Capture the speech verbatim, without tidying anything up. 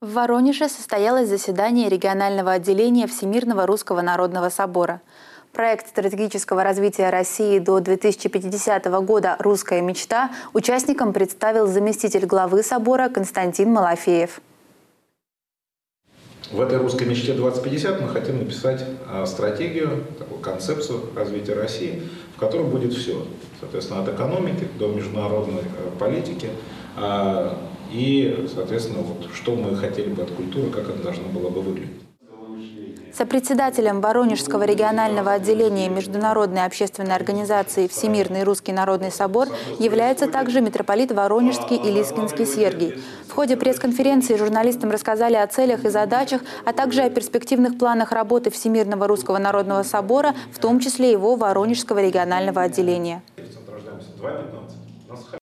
В Воронеже состоялось заседание регионального отделения Всемирного Русского Народного Собора. Проект стратегического развития России до две тысячи пятидесятого года «Русская мечта» участникам представил заместитель главы собора Константин Малафеев. В этой «Русской мечте двадцать пятьдесят» мы хотим написать стратегию, такую концепцию развития России, в которой будет все. Соответственно, от экономики до международной политики. И, соответственно, вот, что мы хотели бы от культуры, как это должно было бы выглядеть. Сопредседателем Воронежского регионального отделения Международной общественной организации «Всемирный Русский Народный Собор» является также митрополит Воронежский и Лискинский Сергий. В ходе пресс-конференции журналистам рассказали о целях и задачах, а также о перспективных планах работы Всемирного Русского Народного Собора, в том числе его Воронежского регионального отделения.